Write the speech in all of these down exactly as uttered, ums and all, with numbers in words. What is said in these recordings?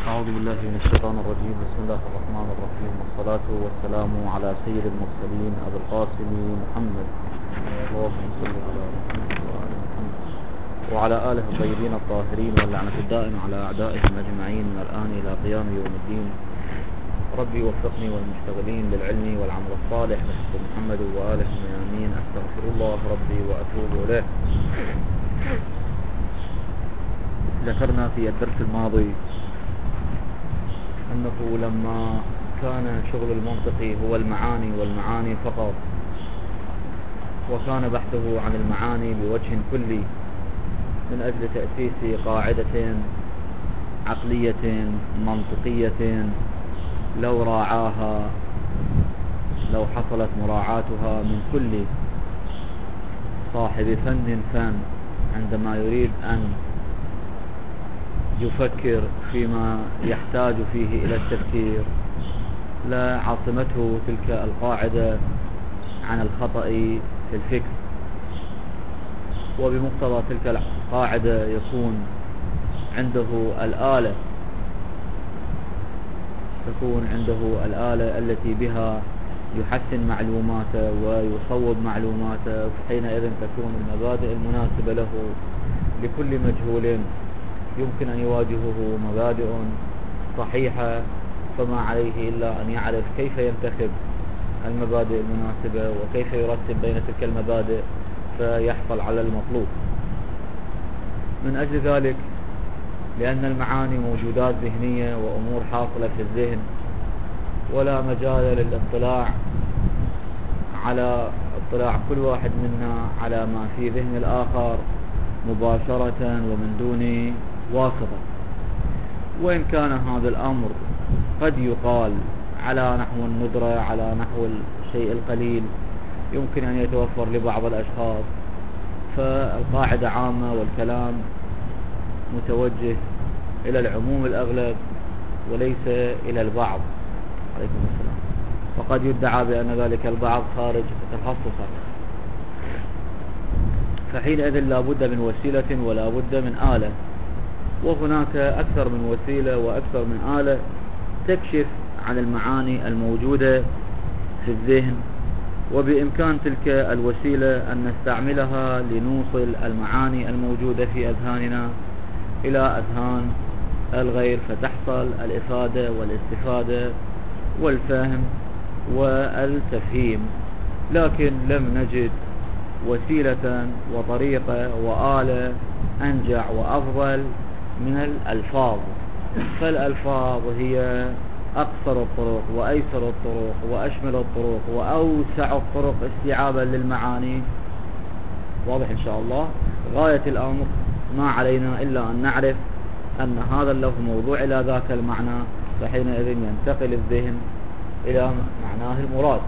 أعوذ بالله من الشيطان الرجيم. بسم الله الرحمن الرحيم، والصلاة والسلام على سيد المرسلين أبي القاسم محمد، اللهم صل على محمد وآل محمد وعلى آله الطيبين الطاهرين، واللعنة الدائم على أعدائهم أجمعين من الآن إلى قيام يوم الدين. ربي وفقني والمشتغلين للعلم والعمل الصالح بحق محمد وآله آمين. أستغفر الله ربي وأتوب إليه. ذكرنا في الدرس الماضي أنه لما كان شغل المنطق هو المعاني والمعاني فقط، وكان بحثه عن المعاني بوجه كلي من أجل تأسيس قاعدة عقلية منطقية لو راعاها لو حصلت مراعاتها من كل صاحب فن فن عندما يريد أن يفكر فيما يحتاج فيه إلى التفكير، لا عاصمته تلك القاعدة عن الخطأ في الفكر، وبمقتضى تلك القاعدة يكون عنده الآلة تكون عنده الآلة التي بها يحسن معلوماته ويصوب معلوماته، حينئذ تكون المبادئ المناسبة له لكل مجهول يمكن أن يواجهه مبادئ صحيحة، فما عليه إلا أن يعرف كيف ينتخب المبادئ المناسبة وكيف يرتب بين تلك المبادئ فيحصل على المطلوب. من أجل ذلك، لأن المعاني موجودات ذهنية وأمور حاصلة في الذهن، ولا مجال للاطلاع على اطلاع كل واحد منا على ما في ذهن الآخر مباشرة ومن دون واسطة. وإن كان هذا الأمر قد يقال على نحو الندرة، على نحو الشيء القليل يمكن أن يتوفر لبعض الأشخاص، فالقاعدة عامة والكلام متوجه إلى العموم الأغلب وليس إلى البعض. عليكم السلام. وقد يدعى بأن ذلك البعض خارج تخصصه، فحينئذ لا بد من وسيلة ولا بد من آلة، وهناك أكثر من وسيلة وأكثر من آلة تكشف عن المعاني الموجودة في الذهن، وبإمكان تلك الوسيلة أن نستعملها لنوصل المعاني الموجودة في أذهاننا إلى أذهان الغير، فتحصل الإفادة والاستفادة والفهم والتفهيم. لكن لم نجد وسيلة وطريقة وآلة أنجع وأفضل من الألفاظ، فالألفاظ هي أقصر الطرق وأيسر الطرق وأشمل الطرق وأوسع الطرق استيعابا للمعاني. واضح إن شاء الله. غاية الأمر ما علينا إلا أن نعرف أن هذا اللفظ موضوع إلى ذاك المعنى، فحينئذ ينتقل الذهن إلى معناه المراد.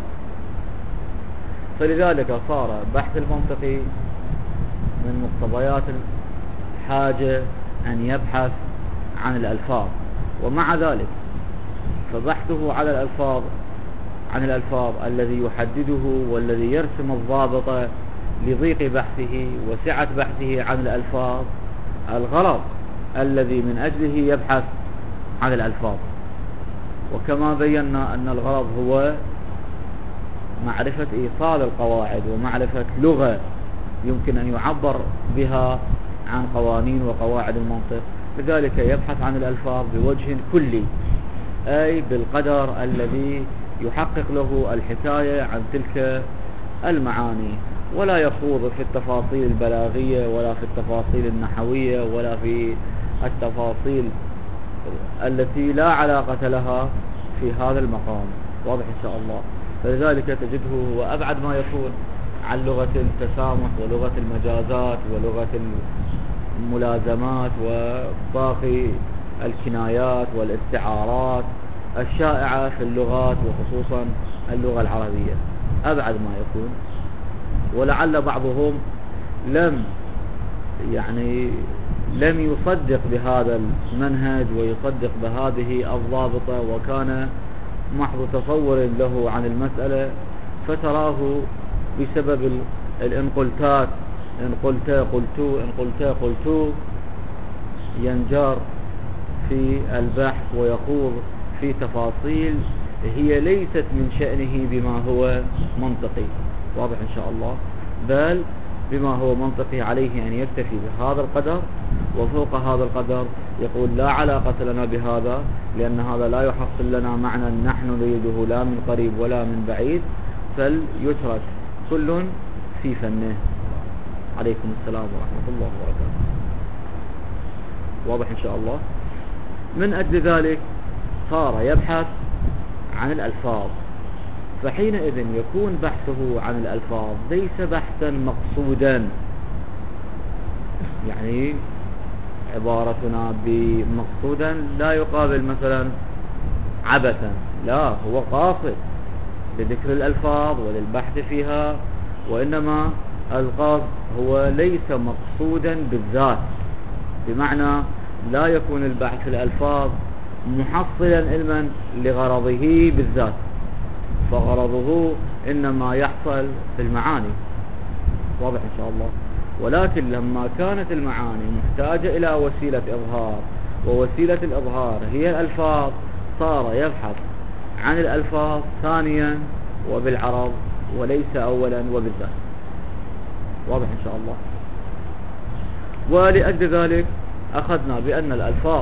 فلذلك صار بحث المنطقي من مقتضيات الحاجة أن يبحث عن الألفاظ، ومع ذلك فبحثه على الألفاظ عن الألفاظ الذي يحدده والذي يرسم الضابط لضيق بحثه وسعة بحثه عن الألفاظ الغرض الذي من أجله يبحث عن الألفاظ. وكما بينا أن الغرض هو معرفة إيصال القواعد ومعرفة لغة يمكن أن يعبر بها عن قوانين وقواعد المنطق، لذلك يبحث عن الألفاظ بوجه كلي، أي بالقدر الذي يحقق له الحكاية عن تلك المعاني، ولا يخوض في التفاصيل البلاغية ولا في التفاصيل النحوية ولا في التفاصيل التي لا علاقة لها في هذا المقام. واضح إن شاء الله. فلذلك تجده هو أبعد ما يكون عن لغة التسامح ولغة المجازات ولغة الملازمات وباقي الكنايات والاستعارات الشائعة في اللغات وخصوصا اللغة العربية، أبعد ما يكون. ولعل بعضهم لم يعني لم يصدق بهذا المنهج ويصدق بهذه الضابطة، وكان محض تصور له عن المسألة، فتراه بسبب الانقلتات، إن قلت قلت إن قلت قلت ينجر في البحث ويخوض في تفاصيل هي ليست من شأنه بما هو منطقي. واضح إن شاء الله. بل بما هو منطقي عليه أن يكتفي بهذا القدر، وفوق هذا القدر يقول لا علاقة لنا بهذا، لأن هذا لا يحصل لنا معنى نحن نريده لا من قريب ولا من بعيد، فليترك كل في فنه. عليكم السلام ورحمة الله وبركاته. واضح إن شاء الله. من أجل ذلك صار يبحث عن الألفاظ، فحينئذ يكون بحثه عن الألفاظ ليس بحثا مقصودا، يعني عبارتنا بمقصودا لا يقابل مثلا عبثا، لا، هو قاصد لذكر الألفاظ وللبحث فيها، وإنما القصد هو ليس مقصودا بالذات، بمعنى لا يكون البحث في الألفاظ محصلا علما لغرضه بالذات، فغرضه إنما يحصل في المعاني. واضح إن شاء الله. ولكن لما كانت المعاني محتاجة إلى وسيلة إظهار، ووسيلة الإظهار هي الألفاظ، صار يبحث عن الألفاظ ثانيا وبالعرض وليس أولا وبالذات. واضح إن شاء الله. ولأجل ذلك أخذنا بأن الألفاظ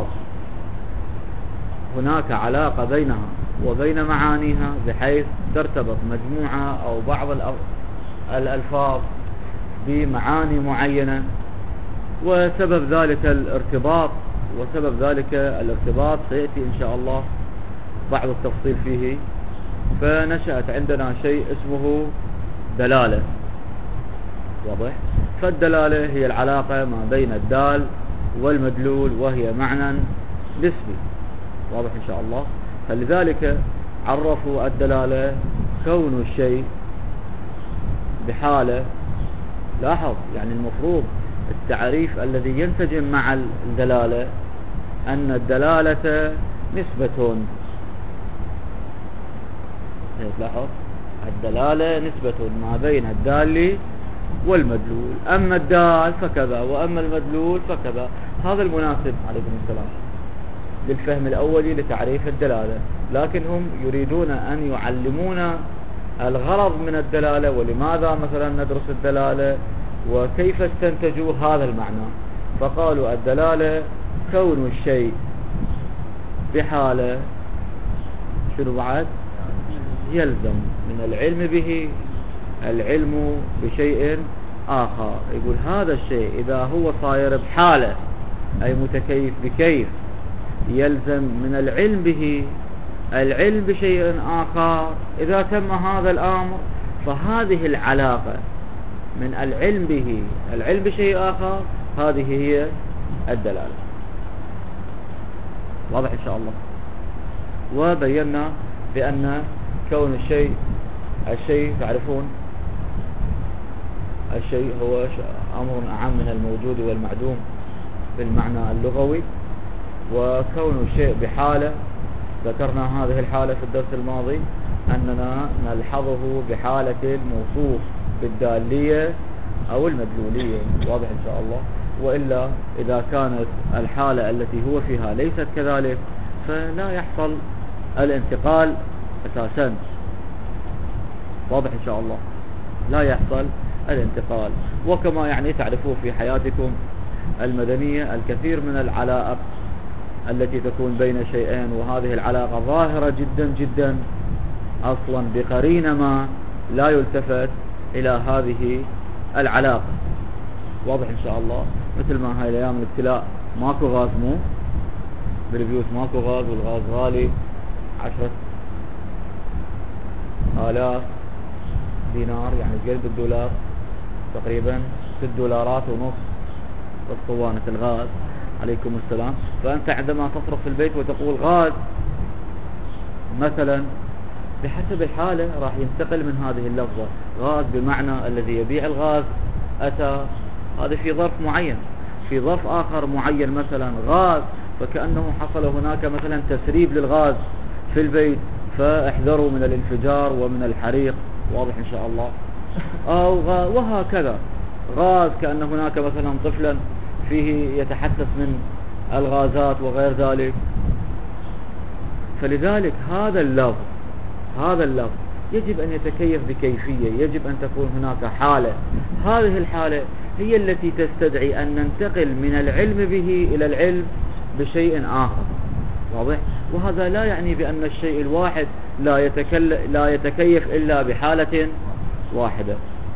هناك علاقة بينها وبين معانيها، بحيث ترتبط مجموعة أو بعض الألفاظ بمعاني معينة، وسبب ذلك الارتباط وسبب ذلك الارتباط سيأتي إن شاء الله بعض التفصيل فيه. فنشأت عندنا شيء اسمه دلالة. واضح. فالدلالة هي العلاقة ما بين الدال والمدلول، وهي معنى نسبي. واضح إن شاء الله. فلذلك عرفوا الدلالة كون الشيء بحالة. لاحظ يعني المفروض التعريف الذي ينسجم مع الدلالة أن الدلالة نسبة. لاحظ الدلالة نسبة ما بين الدال والمدلول، أما الدال فكذا وأما المدلول فكذا. هذا المناسب عليكم السلام للفهم الأولي لتعريف الدلالة، لكن هم يريدون أن يعلمون الغرض من الدلالة، ولماذا مثلا ندرس الدلالة وكيف استنتجوا هذا المعنى. فقالوا الدلالة كون الشيء بحالة شنو بعد يلزم من العلم به العلم بشيء آخر. يقول هذا الشيء إذا هو صاير بحالة أي متكيف بكيف، يلزم من العلم به العلم بشيء آخر. إذا تم هذا الأمر فهذه العلاقة من العلم به العلم بشيء آخر، هذه هي الدلالة. واضح إن شاء الله. وبينا بأن كون الشيء الشيء تعرفون الشيء هو أمر أعم من الموجود والمعدوم بالمعنى اللغوي، وكون الشيء بحالة ذكرنا هذه الحالة في الدرس الماضي أننا نلحظه بحالة الموصوف بالدالية أو المدلولية. واضح إن شاء الله. وإلا إذا كانت الحالة التي هو فيها ليست كذلك فلا يحصل الانتقال أساسا. واضح إن شاء الله. لا يحصل الانتقال. وكما يعني تعرفوا في حياتكم المدنية الكثير من العلاقات التي تكون بين شيئين، وهذه العلاقة ظاهرة جدا جدا أصلا بقرينة ما لا يلتفت إلى هذه العلاقة. واضح إن شاء الله. مثل ما هاي الأيام الابتلاء ماكو غاز، مو بالبيوت ماكو غاز، والغاز غالي عشرة آلاف دينار، يعني قرب الدولار تقريبا ست دولارات ونص اسطوانة الغاز. عليكم السلام. فأنت عندما تصرف في البيت وتقول غاز مثلا، بحسب الحالة راح ينتقل من هذه اللفظة غاز بمعنى الذي يبيع الغاز أتى، هذا في ظرف معين. في ظرف آخر معين مثلا غاز، فكأنه حصل هناك مثلا تسريب للغاز في البيت، فاحذروا من الانفجار ومن الحريق. واضح إن شاء الله. أو غاز وهكذا. غاز كأن هناك مثلا طفلا فيه يتحسس من الغازات وغير ذلك. فلذلك هذا اللفظ هذا اللفظ يجب أن يتكيف بكيفية، يجب أن تكون هناك حالة، هذه الحالة هي التي تستدعي أن ننتقل من العلم به إلى العلم بشيء آخر. واضح؟ وهذا لا يعني بأن الشيء الواحد لا يتكل... لا يتكيف إلا بحالة واحدة.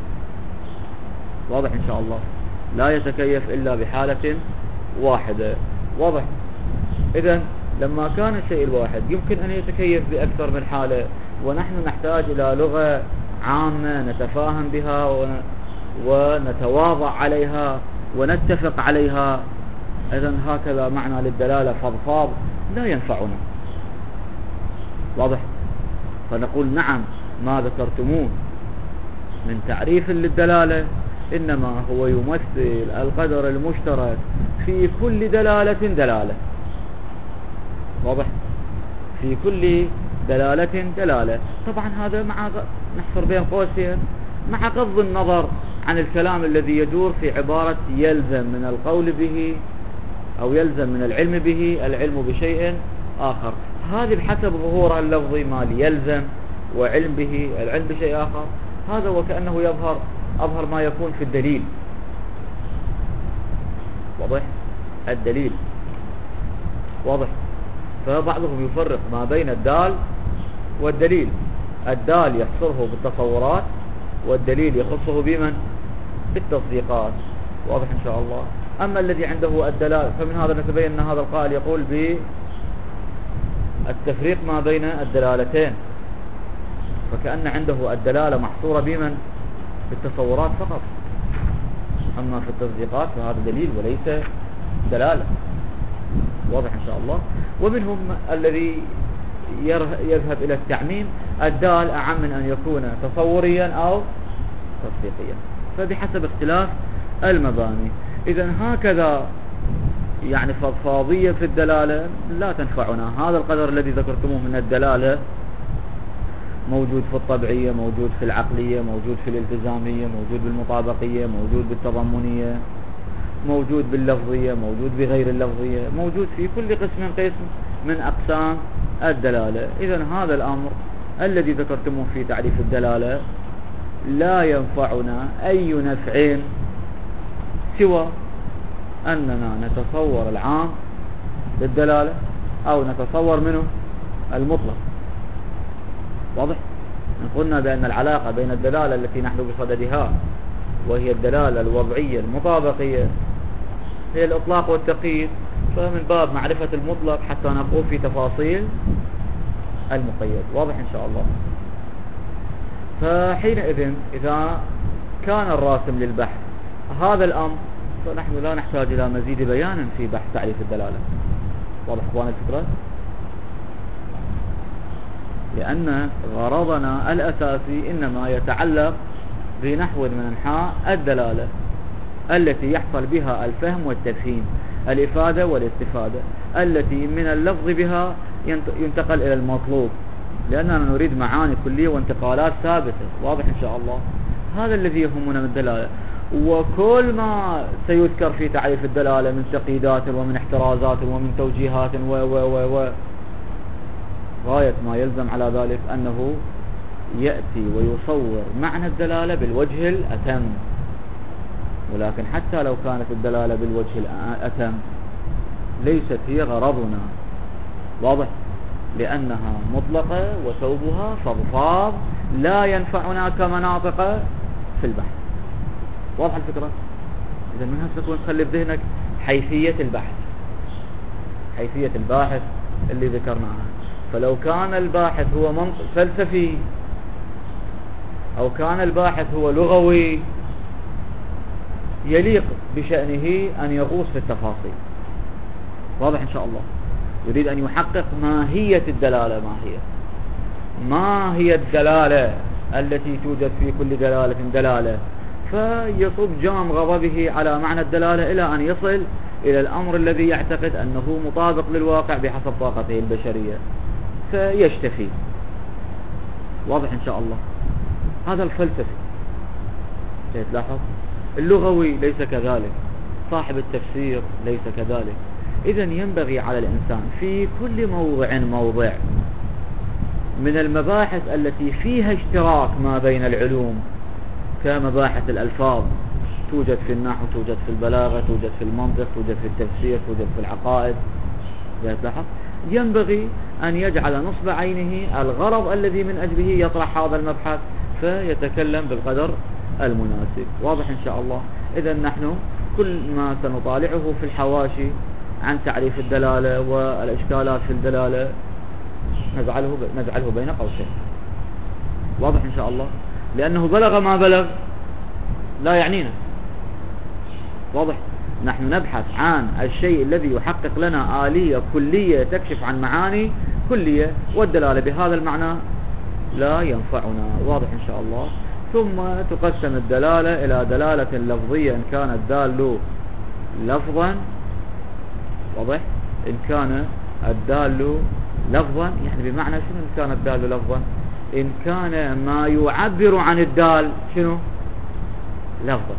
واضح إن شاء الله؟ لا يتكيف إلا بحالة واحدة. واضح؟ إذن لما كان الشيء الواحد يمكن أن يتكيف بأكثر من حالة، ونحن نحتاج إلى لغة عامة نتفاهم بها ونتواضع عليها ونتفق عليها. إذن هكذا معنى للدلالة فضفاض لا ينفعنا. واضح؟ فنقول نعم، ما ذكرتموه من تعريف للدلالة إنما هو يمثل القدر المشترك في كل دلالة دلالة. واضح؟ في كل دلالة دلالة. طبعا هذا مع نحصر بين قوسين مع غض النظر عن الكلام الذي يدور في عبارة يلزم من القول به أو يلزم من العلم به العلم بشيء آخر. هذه بحسب ظهورها اللفظي مال يلزم وعلم به العلم بشيء آخر، هذا وكأنه يظهر أظهر ما يكون في الدليل. واضح؟ الدليل واضح. فبعضهم يفرق ما بين الدال والدليل. الدال يحصره بالتصورات والدليل يخصه بمن؟ بالتصديقات. واضح إن شاء الله. أما الذي عنده الدلالة فمن هذا نتبين أن هذا القائل يقول بالتفريق ما بين الدلالتين، فكأن عنده الدلالة محصورة بمن؟ بالتصورات فقط. أما في التصديقات فهذا دليل وليس دلالة. واضح إن شاء الله. ومنهم الذي يذهب إلى التعميم، الدال أعم من أن يكون تصوريا أو تصديقيا، فبحسب اختلاف المباني. إذن هكذا يعني فضفاضية في الدلالة لا تنفعنا. هذا القدر الذي ذكرتموه من الدلالة موجود في الطبيعية، موجود في العقلية، موجود في الالتزامية، موجود بالمطابقية، موجود بالتضمنية، موجود باللفظية، موجود بغير اللفظية، موجود في كل قسم قسم من أقسام الدلالة. إذن هذا الأمر الذي ذكرتموه في تعريف الدلالة لا ينفعنا أي نفع سوى أننا نتصور العام بالدلالة أو نتصور منه المطلق. واضح؟ قلنا بأن العلاقة بين الدلالة التي نحن بصددها وهي الدلالة الوضعية المطابقية هي الإطلاق والتقييد، فمن باب معرفة المطلق حتى نقوم في تفاصيل المقيد. واضح إن شاء الله. فحينئذ إذا كان الراسم للبحث هذا الأمر فنحن لا نحتاج إلى مزيد بيان في بحث تعريف الدلالة. واضح إخوان الفكرة؟ لأن غرضنا الأساسي إنما يتعلق بنحو من أنحاء الدلالة التي يحصل بها الفهم والتفهيم، الإفادة والاستفادة، التي من اللفظ بها ينتقل إلى المطلوب، لأننا نريد معاني كلية وانتقالات ثابتة. واضح إن شاء الله. هذا الذي يهمنا من الدلالة. وكل ما سيذكر في تعريف الدلالة من تقييدات ومن احترازات ومن توجيهات و و و و غاية ما يلزم على ذلك أنه يأتي ويصور معنى الدلالة بالوجه الأتم. ولكن حتى لو كانت الدلالة بالوجه الأتم ليست هي غرضنا. واضح؟ لأنها مطلقة وثوبها فضفاض لا ينفعنا كمناطق في البحث. واضح الفكرة؟ إذا من هسه تكون تخلي بذهنك حيثية البحث، حيثية الباحث اللي ذكرناها. فلو كان الباحث هو منطق فلسفي أو كان الباحث هو لغوي يليق بشأنه أن يغوص في التفاصيل. واضح إن شاء الله. يريد أن يحقق ماهية الدلالة. ما هي ما هي الدلالة التي توجد في كل دلالة دلالة، فيصب جام غضبه على معنى الدلالة إلى أن يصل إلى الأمر الذي يعتقد أنه مطابق للواقع بحسب طاقته البشرية فيشتفي. واضح إن شاء الله. هذا الفلسفي. تلاحظ اللغوي ليس كذلك، صاحب التفسير ليس كذلك، إذن ينبغي على الإنسان في كل موضع موضع من المباحث التي فيها اشتراك ما بين العلوم كمباحث الألفاظ، توجد في النحو، توجد في البلاغة، توجد في المنطق، توجد في التفسير، توجد في العقائد، ينبغي أن يجعل نصب عينه الغرض الذي من أجله يطرح هذا المبحث فيتكلم بالقدر المناسب. واضح إن شاء الله. إذا نحن كل ما سنطالعه في الحواشي عن تعريف الدلالة والإشكالات في الدلالة نجعله نجعله بين قوسين. واضح إن شاء الله، لأنه بلغ ما بلغ لا يعنينا. واضح. نحن نبحث عن الشيء الذي يحقق لنا آلية كلية تكشف عن معاني كلية، والدلالة بهذا المعنى لا ينفعنا. واضح إن شاء الله. ثم تقسم الدلالة إلى دلالة لفظية إن كان الدال لفظا. واضح. إن كان الدال لفظا يعني بمعنى شنو إن كان الدال لفظا؟ إن كان ما يعبر عن الدال شنو لفظا.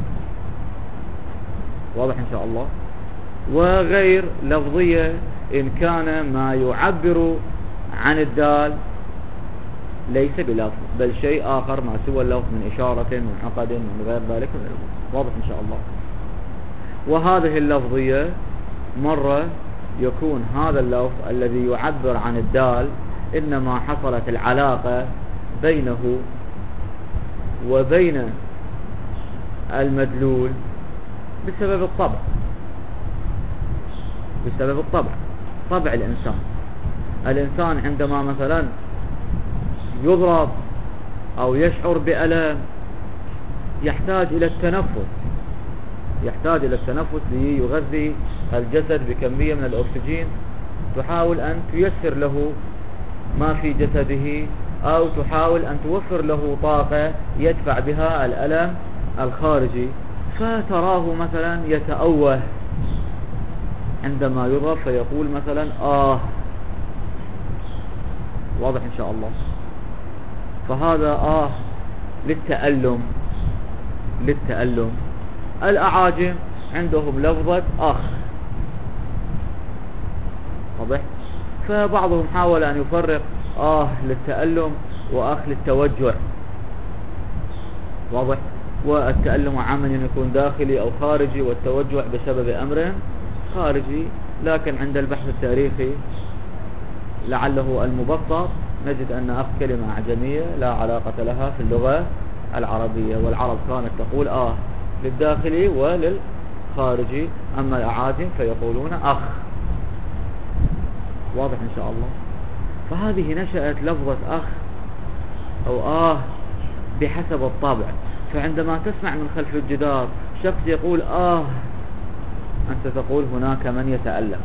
واضح إن شاء الله. وغير لفظية إن كان ما يعبر عن الدال ليس بلفظ بل شيء آخر ما سوى اللفظ من إشارة من عقد من غير ذلك من الأمور. واضح إن شاء الله. وهذه اللفظية مرة يكون هذا اللفظ الذي يعبر عن الدال إنما حصلت العلاقة بينه وبين المدلول بسبب الطبع، بسبب الطبع، طبع الإنسان. الإنسان عندما مثلا يضرب أو يشعر بألم يحتاج إلى التنفس، يحتاج إلى التنفس ليغذي الجسد بكمية من الأكسجين، تحاول أن تيسر له ما في جسده أو تحاول أن توفر له طاقة يدفع بها الألم الخارجي، فتراه مثلا يتأوه عندما يضرب فيقول مثلا آه. واضح إن شاء الله. فهذا آه للتألم، للتألم. الأعاجم عندهم لفظة أخ. واضح. فبعضهم حاول أن يفرق آه للتألم وأخ للتوجع. واضح. والتألم عاما يكون داخلي أو خارجي، والتوجع بسبب أمر خارجي. لكن عند البحث التاريخي لعله المبسط نجد أن أخ كلمة أعجمية لا علاقة لها في اللغة العربية، والعرب كانت تقول آه للداخلي وللخارجي، أما الأعاجم فيقولون أخ. واضح إن شاء الله. فهذه نشأت لفظة أخ أو آه بحسب الطبع. فعندما تسمع من خلف الجدار شخص يقول آه أنت تقول هناك من يتألم.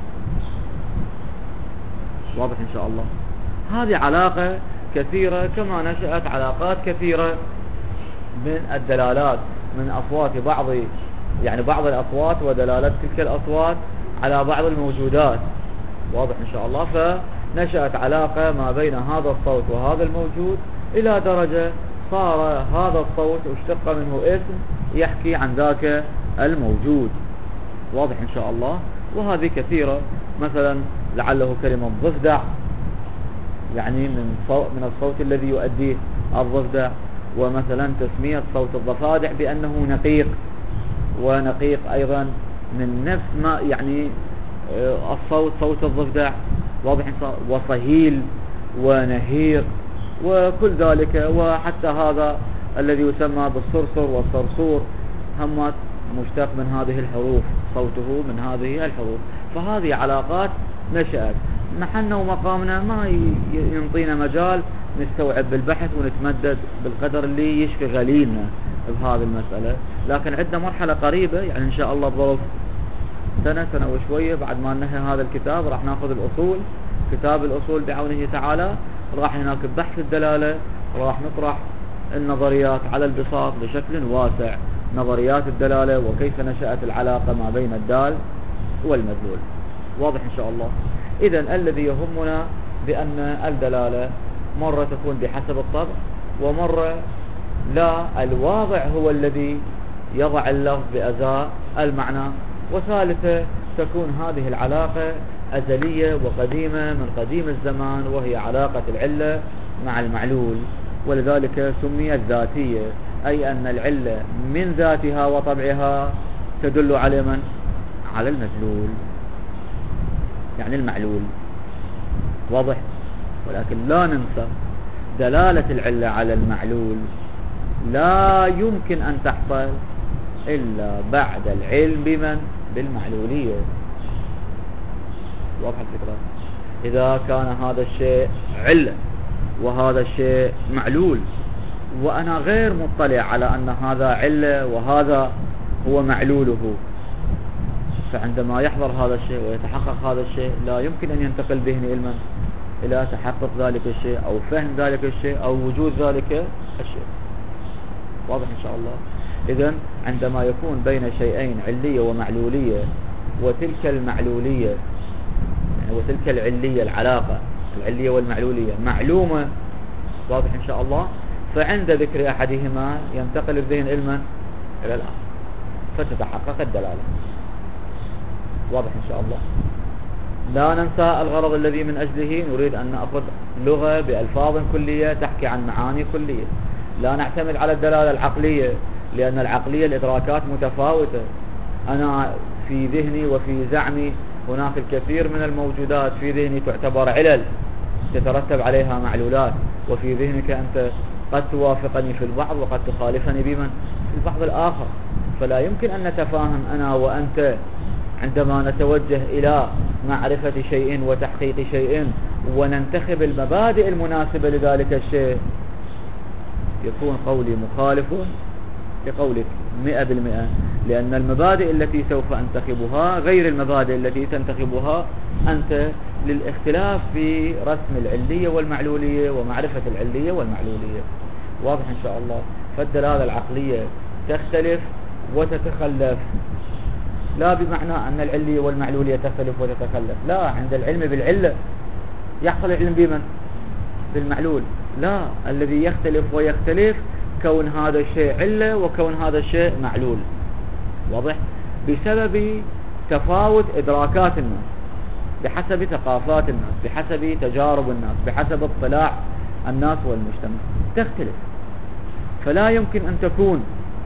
واضح إن شاء الله. هذه علاقة كثيرة كما نشأت علاقات كثيرة من الدلالات من أصوات بعض، يعني بعض الأصوات ودلالات تلك الأصوات على بعض الموجودات. واضح إن شاء الله. فنشأت علاقة ما بين هذا الصوت وهذا الموجود إلى درجة صار هذا الصوت اشتق منه اسم يحكي عن ذاك الموجود. واضح إن شاء الله. وهذه كثيرة. مثلا لعله كلمة ضفدع يعني من من الصوت الذي يؤديه الضفدع، ومثلا تسمية صوت الضفادع بأنه نقيق، ونقيق أيضا من نفس ما يعني الصوت صوت الضفدع. واضح. وصهيل ونهيق وكل ذلك. وحتى هذا الذي يسمى بالصرصر والصرصور همات مشتق من هذه الحروف، صوته من هذه الحروف. فهذه علاقات نشأت. نحن ومقامنا ما ينطينا مجال نستوعب بالبحث ونتمدد بالقدر اللي يشفي غليلنا بهذه المسألة. لكن عندنا مرحلة قريبة يعني إن شاء الله بظرف سنة سنة وشوية بعد ما ننهي هذا الكتاب راح ناخذ الأصول، كتاب الأصول بعونه تعالى، راح هناك بحث الدلالة، راح نطرح النظريات على البساط بشكل واسع، نظريات الدلالة وكيف نشأت العلاقة ما بين الدال والمدلول. واضح إن شاء الله. إذن الذي يهمنا بأن الدلالة مرة تكون بحسب الطبع ومرة لا، الواضع هو الذي يضع اللفظ بأزاء المعنى، وثالثة تكون هذه العلاقة أزلية وقديمة من قديم الزمان، وهي علاقة العلة مع المعلول، ولذلك سميت ذاتية، أي أن العلة من ذاتها وطبعها تدل على من؟ على المدلول، يعني المعلول. واضح؟ ولكن لا ننسى دلالة العلة على المعلول لا يمكن أن تحصل إلا بعد العلم بمن؟ بالمعلولية. واضح الفكرة؟ إذا كان هذا الشيء علة وهذا الشيء معلول، وأنا غير مطلع على أن هذا علة وهذا هو معلوله، فعندما يحضر هذا الشيء ويتحقق هذا الشيء لا يمكن أن ينتقل ذهني علما إلى تحقق ذلك الشيء أو فهم ذلك الشيء أو وجود ذلك الشيء. واضح إن شاء الله؟ إذن عندما يكون بين شيئين علية ومعلولية، وتلك المعلولية يعني وتلك العلية، العلاقة العلية والمعلولية معلومة، واضح إن شاء الله، فعند ذكر أحدهما ينتقل الذهن علما إلى الآخر فتتحقق الدلالة. واضح إن شاء الله؟ لا ننسى الغرض الذي من أجله نريد أن نأخذ لغة بألفاظ كلية تحكي عن معاني كلية، لا نعتمد على الدلالة العقلية، لأن العقلية الإدراكات متفاوتة. أنا في ذهني وفي زعمي هناك الكثير من الموجودات في ذهني تعتبر علل تترتب عليها معلولات، وفي ذهنك أنت قد توافقني في البعض وقد تخالفني بمن في البعض الآخر، فلا يمكن أن نتفاهم أنا وأنت عندما نتوجه إلى معرفة شيء وتحقيق شيء وننتخب المبادئ المناسبة لذلك الشيء، يكون قولي مخالف لقولك مئة بالمئة، لأن المبادئ التي سوف أنتخبها غير المبادئ التي تنتخبها أنت، للاختلاف في رسم العلية والمعلولية ومعرفة العلية والمعلولية. واضح إن شاء الله؟ فالدلالة العقلية تختلف وتتخلف، لا بمعنى أن العلية والمعلولية تختلف وتتخلف، لا، عند العلم بالعلة يحصل العلم بمن؟ بالمعلول. لا، الذي يختلف ويختلف كون هذا الشيء علة وكون هذا الشيء معلول. واضح؟ بسبب تفاوت إدراكات الناس، بحسب ثقافات الناس، بحسب تجارب الناس، بحسب اطلاع الناس والمجتمع تختلف. فلا يمكن أن تكون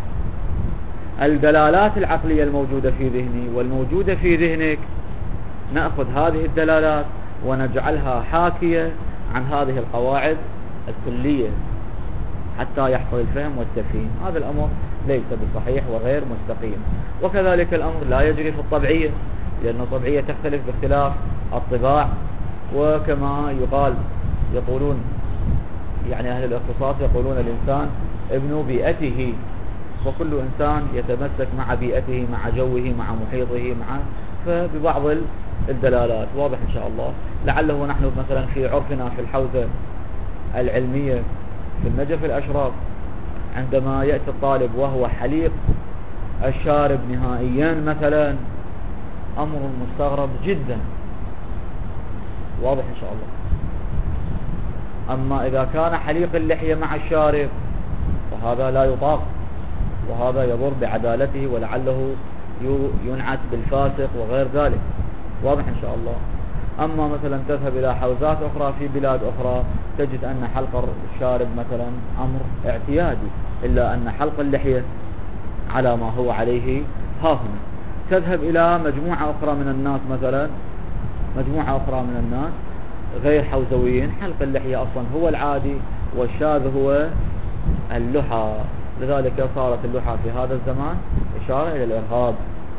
الدلالات العقلية الموجودة في ذهني والموجودة في ذهنك نأخذ هذه الدلالات ونجعلها حاكية عن هذه القواعد الكلية حتى يحصل الفهم والتفهيم. هذا الأمر ليس بصحيح وغير مستقيم. وكذلك الأمر لا يجري في الطبيعية، لأن الطبيعية تختلف باختلاف الطباع، وكما يقال يقولون يعني أهل الاختصاص يقولون الإنسان ابن بيئته، وكل إنسان يتمسك مع بيئته، مع جوه، مع محيطه، مع فببعض الدلالات. واضح إن شاء الله؟ لعله نحن مثلا في عرفنا في الحوزة العلمية في النجف الأشراف عندما يأتي الطالب وهو حليق الشارب نهائيا مثلا أمر مستغرب جدا. واضح إن شاء الله؟ أما إذا كان حليق اللحية مع الشارب فهذا لا يطاق، وهذا يضر بعدالته ولعله ينعت بالفاسق وغير ذلك. واضح إن شاء الله؟ أما مثلا تذهب إلى حوزات أخرى في بلاد أخرى تجد أن حلق الشارب مثلا أمر اعتيادي، إلا أن حلق اللحية على ما هو عليه هاهنا. تذهب إلى مجموعة أخرى من الناس مثلا مجموعة أخرى من الناس غير حوزويين حلق اللحية أصلا هو العادي، والشاذ هو اللحى. لذلك صارت اللحى في هذا الزمان إشارة إلى الإرهاب،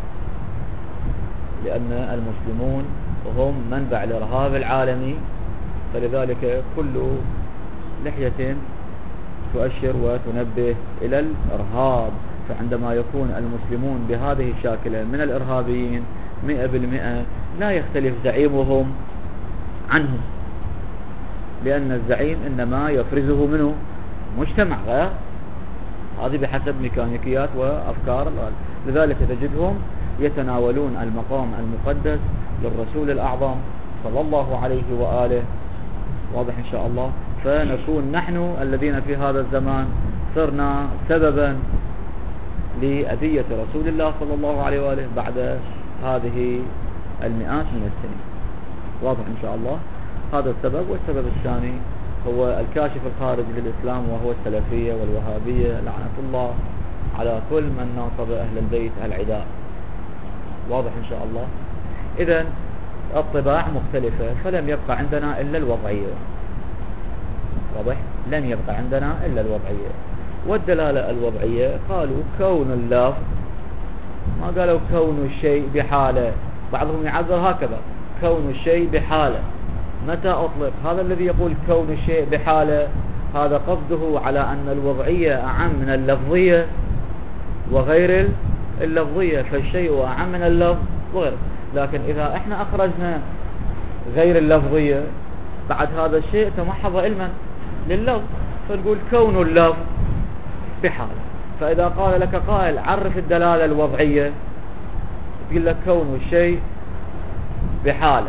لأن المسلمون هم منبع الإرهاب العالمي، فلذلك كل لحية تؤشر وتنبه إلى الإرهاب. فعندما يكون المسلمون بهذه الشاكلة من الإرهابيين مئة بالمئة لا يختلف زعيمهم عنهم، لأن الزعيم إنما يفرزه منه مجتمع غير، هذه بحسب ميكانيكيات وأفكار. لذلك تجدهم يتناولون المقام المقدس للرسول الأعظم صلى الله عليه وآله. واضح إن شاء الله؟ فنكون نحن الذين في هذا الزمان صرنا سببا لأذية رسول الله صلى الله عليه وآله بعد هذه المئات من السنين. واضح إن شاء الله. هذا السبب. والسبب الثاني هو الكاشف الخارج للإسلام، وهو السلفية والوهابية لعنة الله على كل من ناصب أهل البيت العداء. واضح إن شاء الله. إذن الطباع مختلفة، فلم يبقى عندنا إلا الوضعية. واضح؟ لم يبقى عندنا إلا الوضعية. والدلالة الوضعية قالوا كون اللفظ، ما قالوا كون الشيء بحالة. بعضهم يعبر هكذا: كون الشيء بحالة. متى أطلق؟ هذا الذي يقول كون الشيء بحالة هذا قصده على أن الوضعية أعم من اللفظية وغير اللفظية، فالشيء أعم من اللفظ وغيره. لكن إذا احنا أخرجنا غير اللفظية بعد هذا الشيء تمحض علما لللفظ، فنقول كون اللفظ بحالة. فإذا قال لك قائل عرف الدلالة الوضعية، تقول لك كون الشيء بحالة.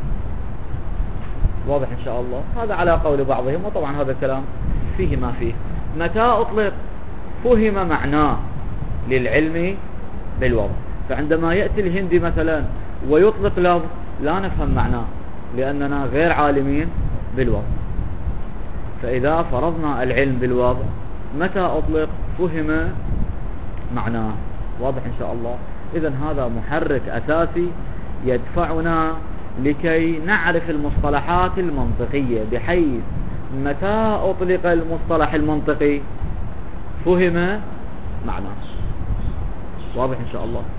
واضح إن شاء الله. هذا على قول بعضهم، وطبعا هذا الكلام فيه ما فيه. متى أطلق؟ فهم معناه للعلم بالوضع. فعندما يأتي الهندي مثلا ويطلق لفظ لا نفهم معناه لأننا غير عالمين بالوضع. فإذا فرضنا العلم بالوضع متى أطلق؟ فهم معناه. واضح إن شاء الله. إذن هذا محرك أساسي يدفعنا لكي نعرف المصطلحات المنطقية، بحيث متى أطلق المصطلح المنطقي فهم معناه. واضح إن شاء الله.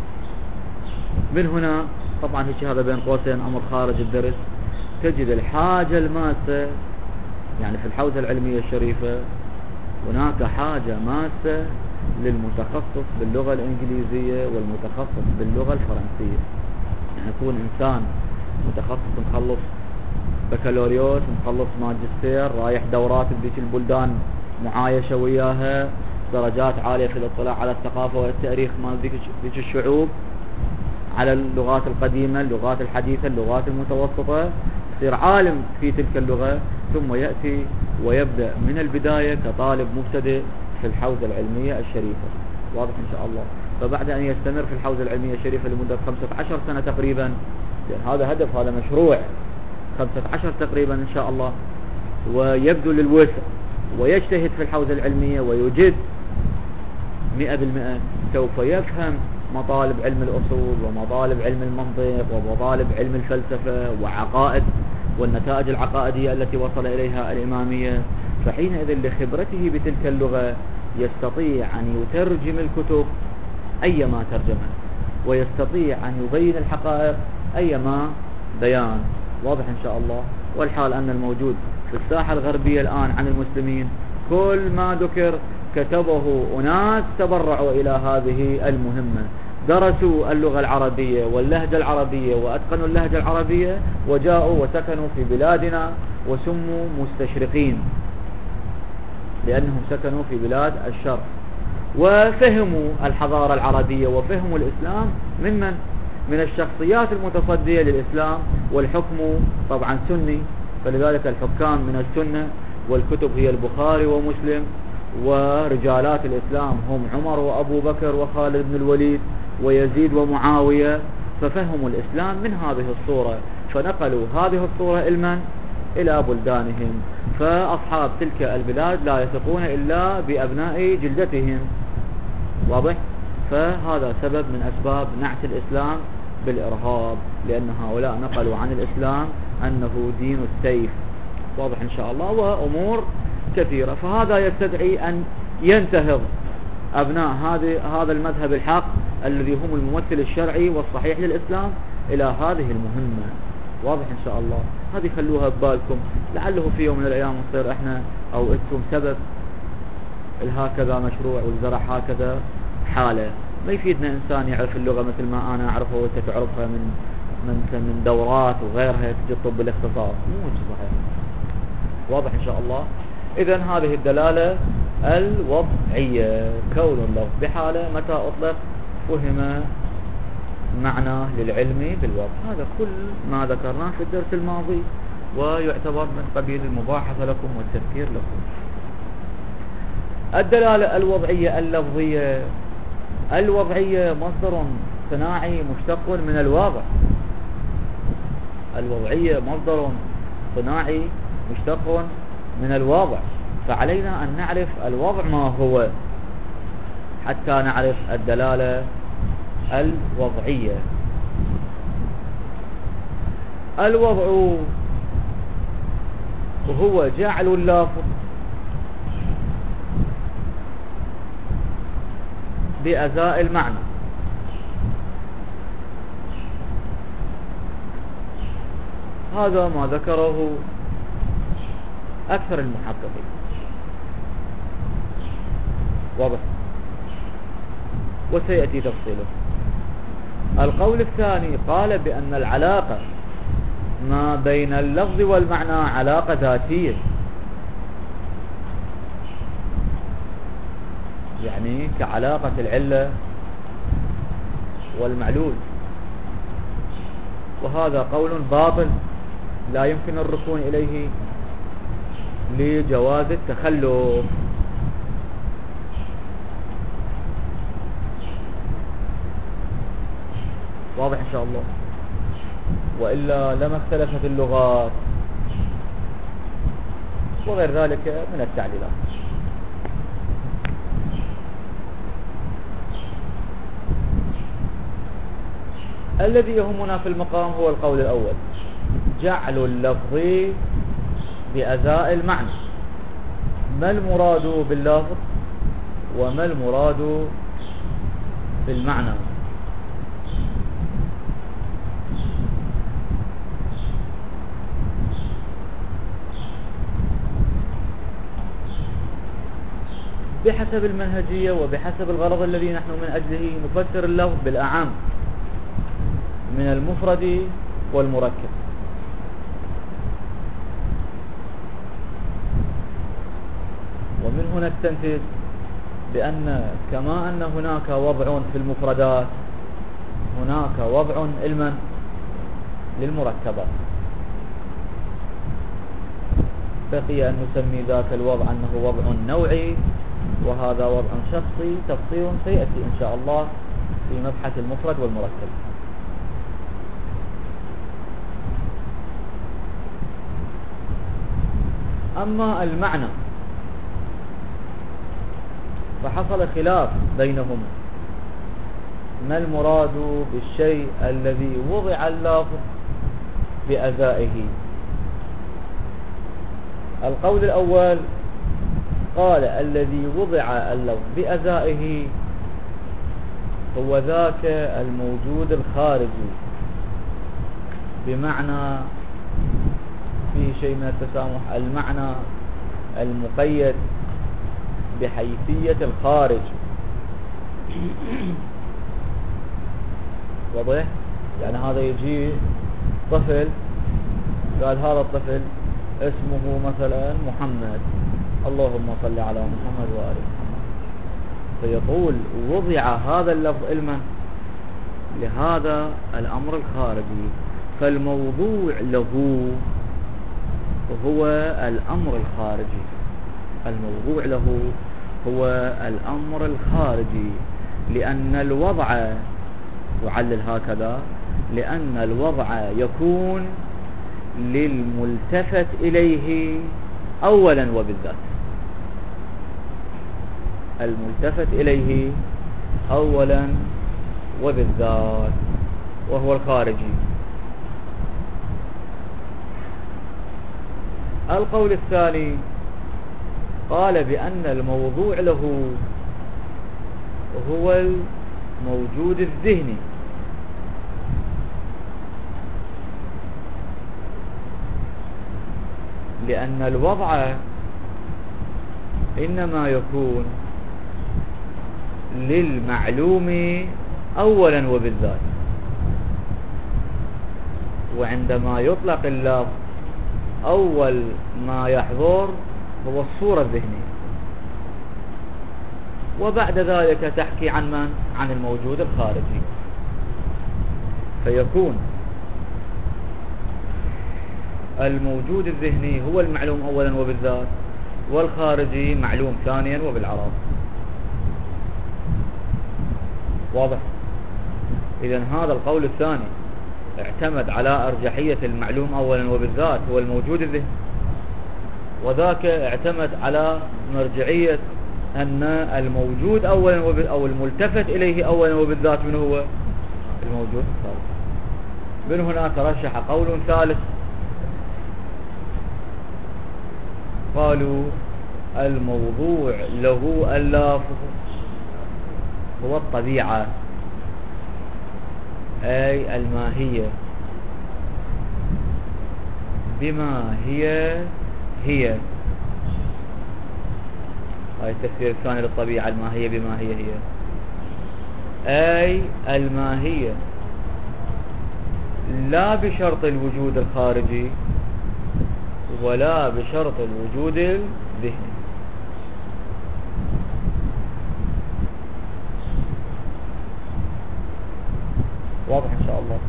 من هنا طبعا هيك هذا بين قوسين أمر خارج الدرس، تجد الحاجة الماسة، يعني في الحوزة العلمية الشريفة هناك حاجة ماسة للمتخصص باللغة الإنجليزية والمتخصص باللغة الفرنسية. يعني يكون إنسان متخصص مخلص بكالوريوس، مخلص ماجستير، رايح دورات بذيك البلدان معايشة وياها، درجات عالية في الاطلاع على الثقافة والتاريخ مال ذيك الشعوب، على اللغات القديمة، اللغات الحديثة، اللغات المتوسطة، يصير عالم في تلك اللغة، ثم يأتي ويبدأ من البداية كطالب مبتدئ في الحوزة العلمية الشريفة. واضح إن شاء الله. فبعد أن يستمر في الحوزة العلمية الشريفة لمدة خمسة عشر سنة تقريبا، لأن هذا هدف، هذا مشروع، خمسة عشر تقريبا إن شاء الله، ويبذل الوسع ويجتهد في الحوزة العلمية ويجد مئة بالمئة، سوف يفهم مطالب علم الأصول ومطالب علم المنطق ومطالب علم الفلسفة وعقائد والنتائج العقائدية التي وصل إليها الإمامية. فحينئذ لخبرته بتلك اللغة يستطيع أن يترجم الكتب أيما ترجمة، ويستطيع أن يبين الحقائق أيما بيان. واضح إن شاء الله. والحال أن الموجود في الساحة الغربية الآن عن المسلمين كل ما ذكر كتبه أناس تبرعوا إلى هذه المهمة، درسوا اللغة العربية واللهجة العربية وأتقنوا اللهجة العربية، وجاءوا وسكنوا في بلادنا وسموا مستشرقين لأنهم سكنوا في بلاد الشرق، وفهموا الحضارة العربية وفهموا الإسلام من من؟ من الشخصيات المتصدية للإسلام. والحكم طبعا سني، فلذلك الحكام من السنة، والكتب هي البخاري ومسلم، ورجالات الإسلام هم عمر وأبو بكر وخالد بن الوليد ويزيد ومعاوية. ففهموا الإسلام من هذه الصورة، فنقلوا هذه الصورة علما إلى بلدانهم. فأصحاب تلك البلاد لا يثقون إلا بأبناء جلدتهم. واضح؟ فهذا سبب من أسباب نعت الإسلام بالإرهاب، لأن هؤلاء نقلوا عن الإسلام أنه دين السيف. واضح إن شاء الله. وأمور كثيرة. فهذا يستدعي أن ينتهض أبناء هذا المذهب الحق الذي هم الممثل الشرعي والصحيح للإسلام إلى هذه المهمة. واضح إن شاء الله. هذه خلوها ببالكم، لعله في يوم من الأيام نصير إحنا أو أنتم سبب الهكذا مشروع والزرع هكذا حالة. ما يفيدنا إنسان يعرف اللغة مثل ما أنا أعرفها وأنت تعرفها من من من دورات وغيرها تجي طب الاختصاص، مو صحيح. واضح إن شاء الله. إذن هذه الدلالة الوضعية، كون اللفظ بحالة متى أطلق فهم معناه للعلم بالوضع. هذا كل ما ذكرناه في الدرس الماضي، ويعتبر من قبيل المباحثة لكم والتذكير لكم. الدلالة الوضعية اللفظية. الوضعية مصدر صناعي مشتق من الواضع. الوضعية مصدر صناعي مشتق من الواضع، فعلينا أن نعرف الوضع ما هو حتى نعرف الدلالة الوضعية. الوضع هو جعل اللافظ بأزاء المعنى، هذا ما ذكره أكثر المحققين. واضح، وسيأتي تفصيله. القول الثاني قال بأن العلاقة ما بين اللفظ والمعنى علاقة ذاتية، يعني كعلاقة العلة والمعلول، وهذا قول باطل لا يمكن الركون إليه لجواز التخلف. واضح إن شاء الله، وإلا لما اختلفت اللغات وغير ذلك من التعليلات. الذي يهمنا في المقام هو القول الأول، جعل اللفظ بأزاء المعنى. ما المراد باللفظ وما المراد بالمعنى؟ بحسب المنهجية وبحسب الغرض الذي نحن من أجله نفسر اللفظ بالأعم من المفرد والمركب. ومن هنا نستنتج بأن كما أن هناك وضع في المفردات هناك وضع علما للمركبات، بقي أن نسمي ذاك الوضع أنه وضع نوعي، وهذا وضع شخصي. تفصيل سيأتي إن شاء الله في مبحث المفرد والمركب. أما المعنى فحصل خلاف بينهما، ما المراد بالشيء الذي وضع اللفظ بأزائه؟ القول الأول قال الذي وضع اللفظ بأزائه هو ذاك الموجود الخارجي، بمعنى فيه شيء من التسامح، المعنى المقيد بحيثية الخارج. واضح؟ يعني هذا يجي طفل قال هذا الطفل اسمه مثلا محمد، اللهم صل على محمد وآل محمد، فيقول وضع هذا اللفظ علما لهذا الأمر الخارجي، فالموضوع له هو الأمر الخارجي. الموضوع له هو الأمر الخارجي، لأن الوضع، وعلل هكذا، لأن الوضع يكون للملتفت إليه أولا وبالذات. الملتفت إليه أولا وبالذات وهو الخارجي. القول الثاني قال بأن الموضوع له هو الموجود الذهني، لأن الوضع إنما يكون للمعلوم أولا وبالذات، وعندما يطلق اللفظ أول ما يحضر هو الصورة الذهنية، وبعد ذلك تحكي عن من؟ عن الموجود الخارجي، فيكون الموجود الذهني هو المعلوم أولا وبالذات، والخارجي معلوم ثانيا وبالعرض. واضح؟ إذن هذا القول الثاني اعتمد على أرجحية المعلوم أولا وبالذات هو الموجود الذهني، وذاك اعتمد على مرجعية أن الموجود أولا أو الملتفت إليه أولا وبالذات من هو الموجود الثالث. من هنا ترشح قول ثالث، قالوا الموضوع له اللافظ هو الطبيعة، أي الماهية بما هي هي. هاي التفسير الثاني للطبيعة، الماهية بما هي هي، أي الماهية لا بشرط الوجود الخارجي ولا بشرط الوجود الذهني. واضح إن شاء الله؟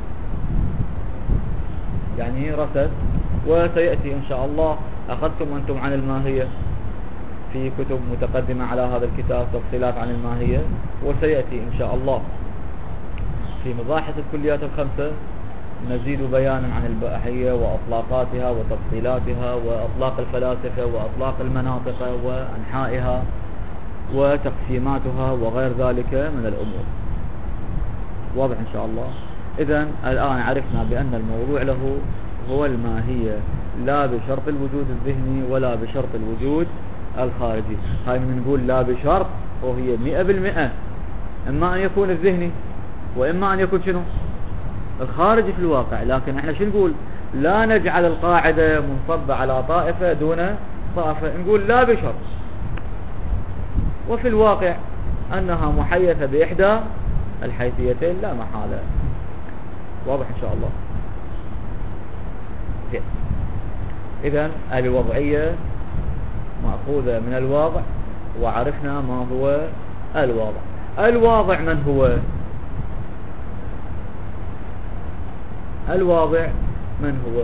يعني رسد، وسيأتي إن شاء الله. أخذتم أنتم عن الماهية في كتب متقدمة على هذا الكتاب تفصيلات عن الماهية، وسيأتي إن شاء الله في مباحث الكليات الخمسة نزيد بيانا عن الباحية وأطلاقاتها وتفصيلاتها وأطلاق الفلاسفة وأطلاق المناطق وأنحائها وتقسيماتها وغير ذلك من الأمور. واضح إن شاء الله؟ إذن الآن عرفنا بأن الموضوع له هو الماهية لا بشرط الوجود الذهني ولا بشرط الوجود الخارجي. هاي من نقول لا بشرط وهي مئة بالمئة، إما أن يكون الذهني وإما أن يكون شنو الخارجي في الواقع. لكن احنا شو نقول؟ لا نجعل القاعدة منصبة على طائفة دون طائفة، نقول لا بشرط، وفي الواقع أنها محيثة بإحدى الحيثيتين لا محالة. واضح إن شاء الله؟ إذن الوضعية مأخوذة من الواضع، وعرفنا ما هو الواضع. الواضع من هو؟ الواضع من هو؟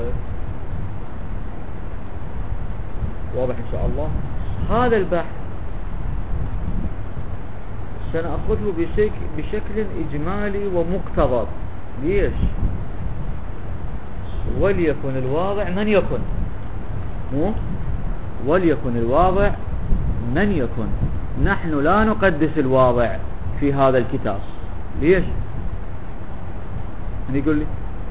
واضح إن شاء الله؟ هذا البحث سنأخذه بشكل, بشكل إجمالي ومقتضب. ليش؟ وليكن الواضع من يكن، مو وليكن الواضع من يكن. نحن لا نقدس الواضع في هذا الكتاب. ليش؟ من يقول لي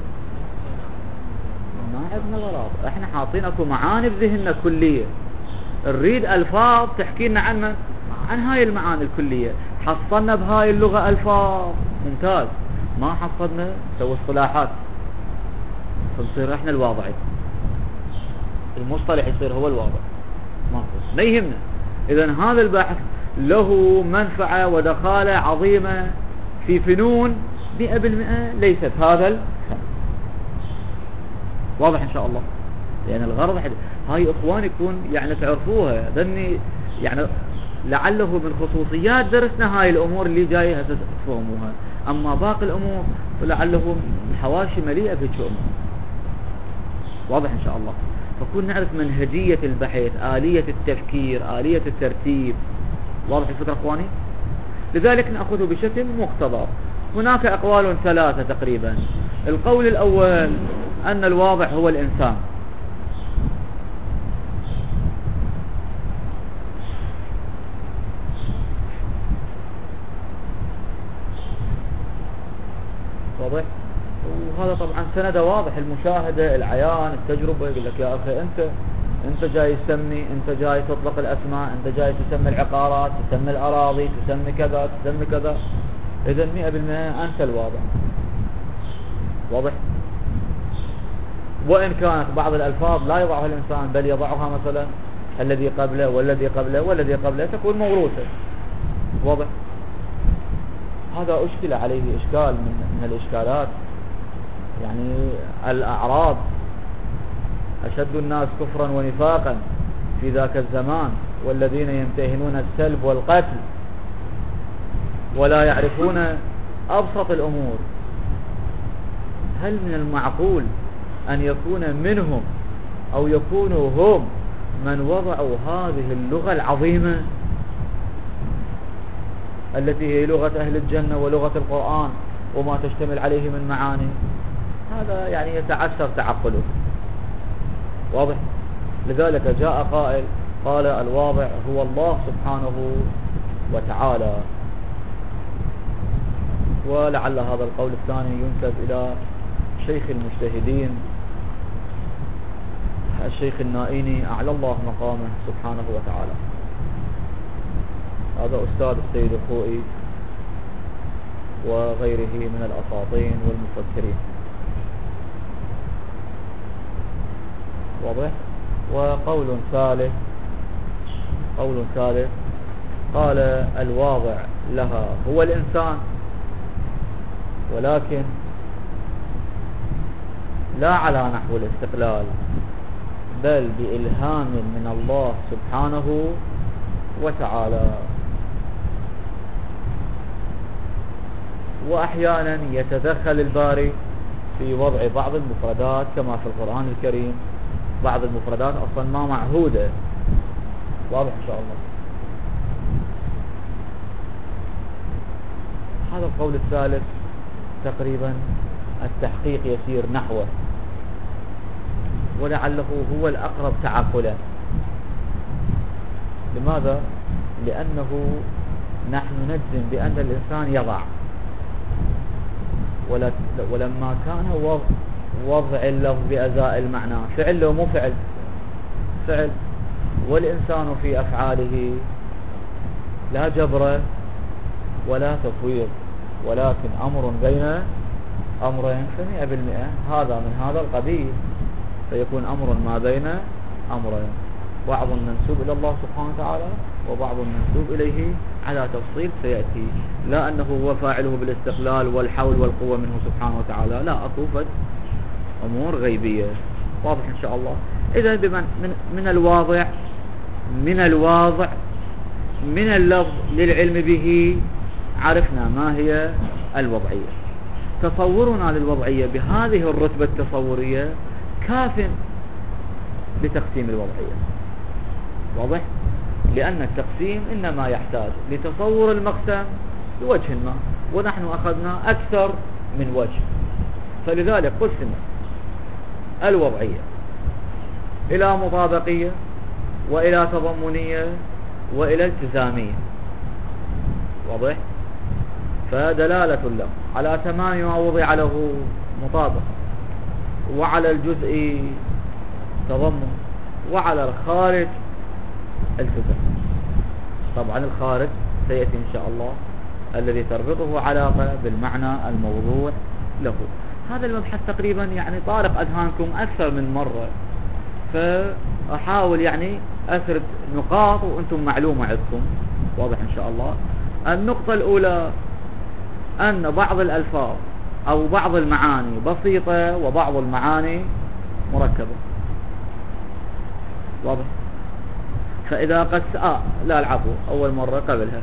ما عندنا غلط، احنا حاطين اكو معاني بذهننا كلية، نريد الفاظ تحكي لنا عن من؟ عن هاي المعاني الكلية. حصلنا بهاي اللغة الفاظ ممتاز، ما حصلنا سوى اصطلاحات، فنصير احنا الواضعي، المصطلح يصير هو الواضع، ما يهمنا. اذا هذا البحث له منفعة ودخالة عظيمة في فنون مئة بالمئة ليست هذا الفن. واضح ان شاء الله؟ لان الغرض حد. هاي اخوان يكون يعني تعرفوها، ذني يعني لعله من خصوصيات درسنا هاي الامور اللي جايه هسه تفهموها. اما باقي الامور فلعله الحواشي مليئه بهيك امور. واضح ان شاء الله؟ فكون نعرف منهجيه البحث، اليه التفكير، اليه الترتيب. واضح الفكره اخواني؟ لذلك ناخذه بشكل مقتضب. هناك اقوال ثلاثه تقريبا. القول الاول ان الواضع هو الانسان، واضح؟ وهذا طبعا سند واضح، المشاهدة، العيان، التجربة. يقول لك يا أخي أنت أنت جاي تسمي، أنت جاي تطلق الأسماء، أنت جاي تسمي العقارات، تسمي الأراضي، تسمي كذا تسمي كذا. إذن مئة بالمئة أنت الواضع. واضح؟ وإن كانت بعض الألفاظ لا يضعها الإنسان بل يضعها مثلا الذي قبله والذي قبله والذي قبله، تكون موروثة. واضح؟ هذا أشكل عليه إشكال من, من الإشكالات. يعني الأعراب أشد الناس كفرا ونفاقا في ذاك الزمان، والذين يمتهنون السلب والقتل ولا يعرفون أبسط الأمور. هل من المعقول أن يكون منهم أو يكونوا هم من وضعوا هذه اللغة العظيمة التي هي لغة أهل الجنة ولغة القرآن، وما تشتمل عليه من معاني، هذا يعني يتعسر تعقله. واضح؟ لذلك جاء قائل قال الواضع هو الله سبحانه وتعالى. ولعل هذا القول الثاني ينسب إلى شيخ المجتهدين الشيخ النائيني أعلى الله مقامه سبحانه وتعالى. هذا أستاذ السيد الخوئي وغيره من الأساطين والمفكرين. واضح؟ وقول ثالث قول ثالث قال الواضع لها هو الإنسان، ولكن لا على نحو الاستقلال، بل بإلهام من الله سبحانه وتعالى. وأحيانا يتدخل الباري في وضع بعض المفردات كما في القرآن الكريم، بعض المفردات أصلا ما معهودة. واضح إن شاء الله. هذا القول الثالث تقريبا التحقيق يسير نحوه، ولعله هو الأقرب تعقلا. لماذا؟ لأنه نحن نجزم بأن الإنسان يضع، ولما كان وضع اللفظ بأزاء المعنى فعل له مو فعل فعل، والإنسان في أفعاله لا جبر ولا تفويض، ولكن أمر بين أمرين فمئة بالمئة. هذا من هذا القبيل، فيكون أمر ما بين أمرين، بعض منسوب إلى الله سبحانه وتعالى وبعض منسوب إليه على تفصيل سيأتي. لا أنه هو فاعله بالاستقلال والحول والقوة منه سبحانه وتعالى، لا، أكوفة أمور غيبية. واضح إن شاء الله. إذا بمن من, من الواضع من الواضع من اللفظ للعلم به عرفنا ما هي الوضعية. تصورنا للوضعية بهذه الرتبة التصورية كاف لتقسيم الوضعية. واضح؟ لأن التقسيم إنما يحتاج لتصور المقسم بوجه ما، ونحن أخذنا أكثر من وجه، فلذلك قسم الوضعية إلى مطابقية وإلى تضمنية وإلى التزامية. واضح؟ فدلالة اللفظ على تمام ما وضع له مطابقة، وعلى الجزء تضمن، وعلى الخارج التزام. طبعا الخارج سيأتي إن شاء الله الذي تربطه علاقة بالمعنى الموضوع له. هذا المبحث تقريبا يعني طارق أذهانكم أكثر من مرة، فأحاول يعني أسرد نقاط وأنتم معلومة عندكم. واضح إن شاء الله. النقطة الأولى أن بعض الألفاظ أو بعض المعاني بسيطة وبعض المعاني مركبة. واضح؟ فإذا قد آه لا العفو أول مرة قبلها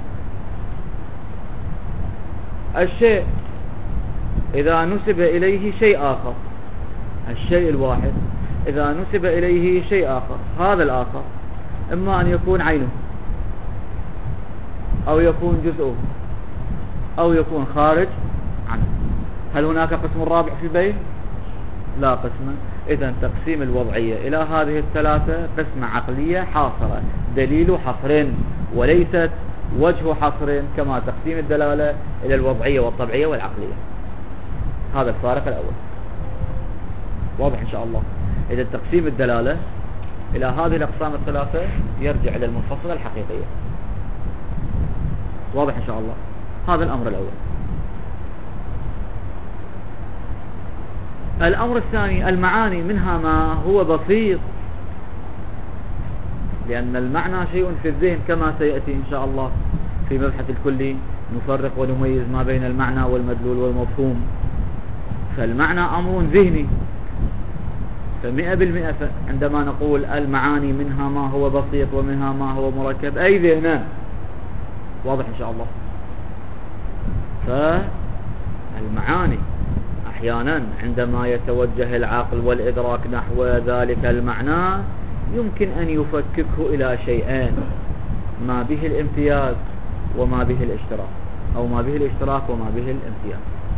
الشيء إذا نسب إليه شيء آخر، الشيء الواحد إذا نسب إليه شيء آخر، هذا الآخر إما أن يكون عينه أو يكون جزءه أو يكون خارج عنه. هل هناك قسم رابع في البيت؟ لا قسم. إذن تقسيم الوضعية إلى هذه الثلاثة قسمة عقلية حاصرة، دليل حصر وليست وجه حصر كما تقسيم الدلالة إلى الوضعية والطبيعية والعقلية. هذا الفارق الأول. واضح إن شاء الله. إذا تقسيم الدلالة إلى هذه الأقسام الثلاثة يرجع إلى المنفصلة الحقيقية. واضح إن شاء الله. هذا الأمر الأول. الأمر الثاني المعاني، منها ما هو بسيط، لأن المعنى شيء في الذهن كما سيأتي إن شاء الله في مبحث الكلي، نفرق ونميز ما بين المعنى والمدلول والمفهوم. فالمعنى أمر ذهني، فمئة بالمئة عندما نقول المعاني منها ما هو بسيط ومنها ما هو مركب، أي ذهنان. واضح إن شاء الله. فالمعاني أحيانا عندما يتوجه العقل والإدراك نحو ذلك المعنى يمكن أن يفككه إلى شيئين، ما به الامتياز وما به الاشتراك، أو ما به الاشتراك وما به الامتياز.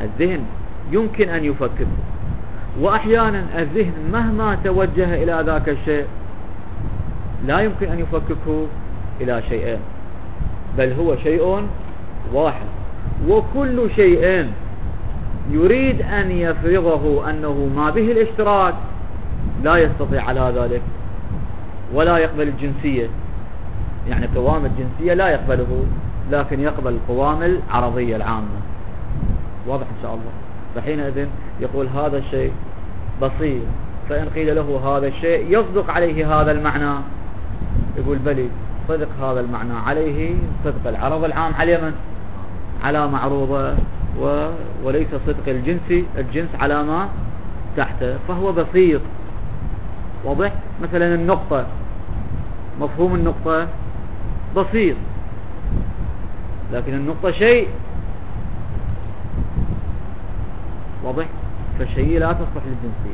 الذهن يمكن أن يفكك، وأحيانا الذهن مهما توجه إلى ذاك الشيء لا يمكن أن يفككه إلى شيئين، بل هو شيء واحد. وكل شيء يريد أن يفرضه أنه ما به الاشتراك لا يستطيع على ذلك، ولا يقبل الجنسية، يعني قوام الجنسية لا يقبله، لكن يقبل القوام العرضية العامة. واضح إن شاء الله؟ فحينئذ يقول هذا الشيء بسيط، فإن قيل له هذا الشيء يصدق عليه هذا المعنى، يقول بلي صدق هذا المعنى عليه صدق العرض العام على اليمن على معروضة، و... وليس صدق الجنس الجنس على ما تحته، فهو بسيط. واضح؟ مثلا النقطة، مفهوم النقطة بسيط، لكن النقطة شيء. واضح؟ فالشيء لا تصلح للجنسية.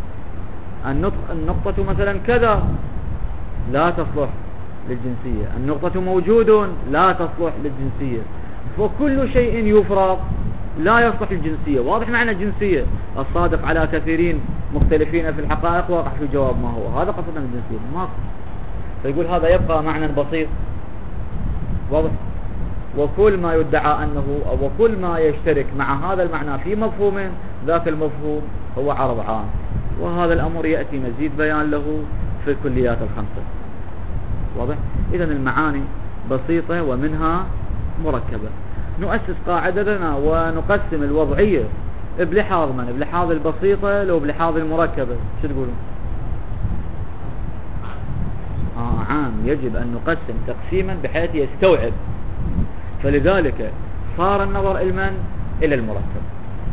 النقطة مثلا كذا لا تصلح للجنسية، النقطة موجود لا تصلح للجنسية، فكل شيء يفرض لا يصلح للجنسية. واضح معنى الجنسية؟ الصادق على كثيرين مختلفين في الحقائق واقع في الجواب ما هو، هذا قصدنا من الجنسية ما. فيقول هذا يبقى معنى بسيط. واضح؟ وكل ما يدعى أنه أو وكل ما يشترك مع هذا المعنى في مفهوم، ذاك المفهوم هو عرض عام، وهذا الأمر يأتي مزيد بيان له في الكليات الخمسة. واضح؟ إذن المعاني بسيطة ومنها مركبة. نؤسس قاعدة لنا ونقسم الوضعية بلحاظ من؟ بلحاظ البسيطة لو بلحاظ المركبة. شو تقولون؟ آه عام، يجب أن نقسم تقسيما بحيث يستوعب، فلذلك صار النظر علما إلى المركب.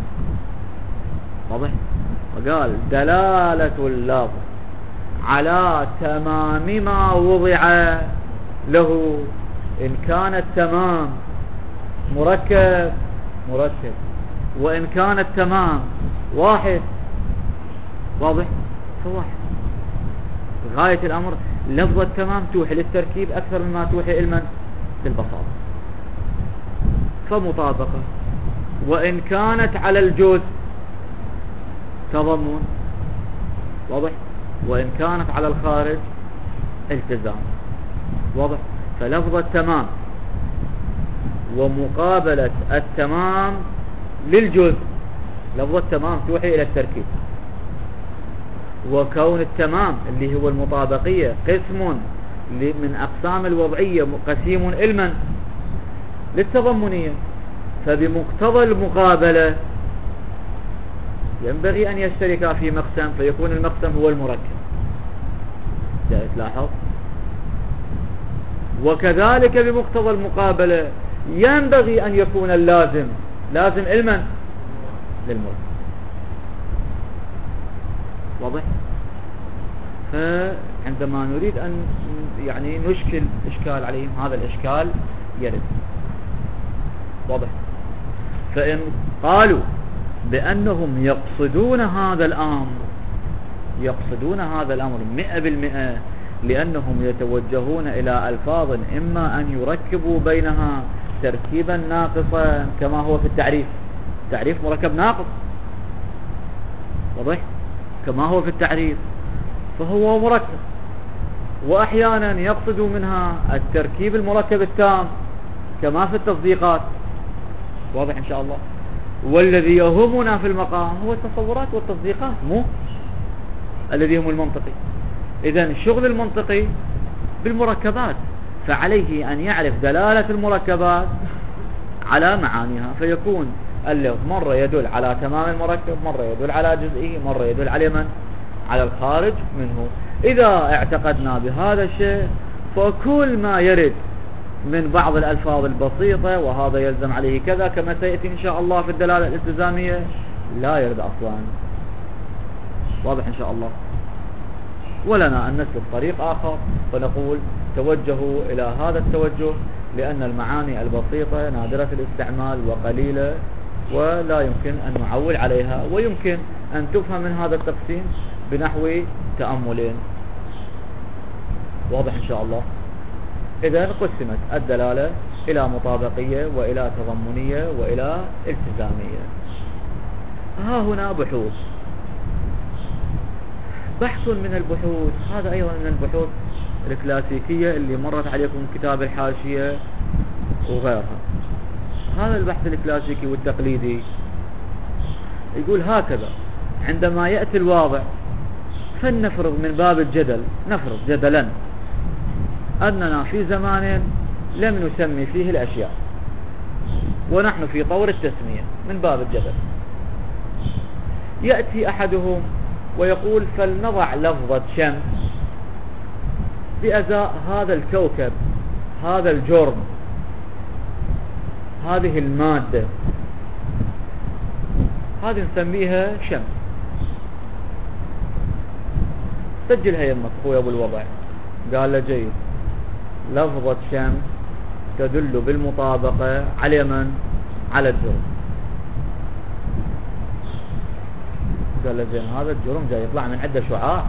واضح؟ وقال دلالة اللفظ على تمام ما وضع له، إن كان التمام مركب مركب، وإن كان التمام واحد واضح فواحد. غاية الأمر لفظ التمام توحي للتركيب أكثر مما توحي علما للبساطة، فمطابقة. وإن كانت على الجزء تضمن، واضح، وإن كانت على الخارج التزام. واضح؟ فلفظ التمام ومقابلة التمام للجزء، لفظ التمام توحي إلى التركيب، وكون التمام اللي هو المطابقية قسم من أقسام الوضعية قسيم علما للتضمنية، فبمقتضى المقابلة ينبغي أن يشتركا في مقسم، فيكون المقسم هو المركب. تلاحظ؟ وكذلك بمقتضى المقابلة ينبغي أن يكون اللازم لازم علما للمركب. واضح؟ فعندما نريد أن يعني نشكل إشكال عليهم هذا الإشكال يرد. واضح؟ فإن قالوا بأنهم يقصدون هذا الأمر يقصدون هذا الأمر مئة بالمئة، لأنهم يتوجهون إلى ألفاظ إما أن يركبوا بينها تركيبا ناقصا كما هو في التعريف، تعريف مركب ناقص. واضح؟ كما هو في التعريف فهو مركب، وأحيانا يقصدوا منها التركيب المركب التام كما في التصديقات. واضح إن شاء الله؟ والذي يهمنا في المقام هو التصورات والتصديقات، مو الذي هم المنطقي. إذن شغل المنطقي بالمركبات، فعليه أن يعرف دلالة المركبات على معانيها، فيكون اللفظ مرة يدل على تمام المركب، مرة يدل على جزئه، مرة يدل على من؟ على الخارج منه. إذا اعتقدنا بهذا الشيء فكل ما يرد من بعض الألفاظ البسيطة وهذا يلزم عليه كذا كما سيأتي إن شاء الله في الدلالة الالتزامية لا يرد أصلا. واضح إن شاء الله؟ ولنا أن نسلك طريق آخر فنقول توجهوا إلى هذا التوجه، لأن المعاني البسيطة نادرة الاستعمال وقليلة ولا يمكن أن نعول عليها، ويمكن أن تفهم من هذا التقسيم بنحو تأملين. واضح إن شاء الله؟ إذن قسمت الدلالة إلى مطابقية وإلى تضمنية وإلى التزامية. ها هنا بحوث، بحث من البحوث، هذا أيضا من البحوث الكلاسيكية اللي مرت عليكم كتاب الحاشية وغيرها. هذا البحث الكلاسيكي والتقليدي يقول هكذا: عندما يأتي الواضع، فلنفرض من باب الجدل، نفرض جدلا أننا في زمان لم نسمي فيه الأشياء ونحن في طور التسمية، من باب الجدل. يأتي أحدهم ويقول فلنضع لفظة شمس بأزاء هذا الكوكب، هذا الجرم، هذه المادة، هذه نسميها شمس. سجلها يمك أخوي أبو الوضع. قال له جيد، لفظة شمس تدل بالمطابقة على من؟ على الجرم. قال له زين، هذا الجرم جاي يطلع من عنده شعاع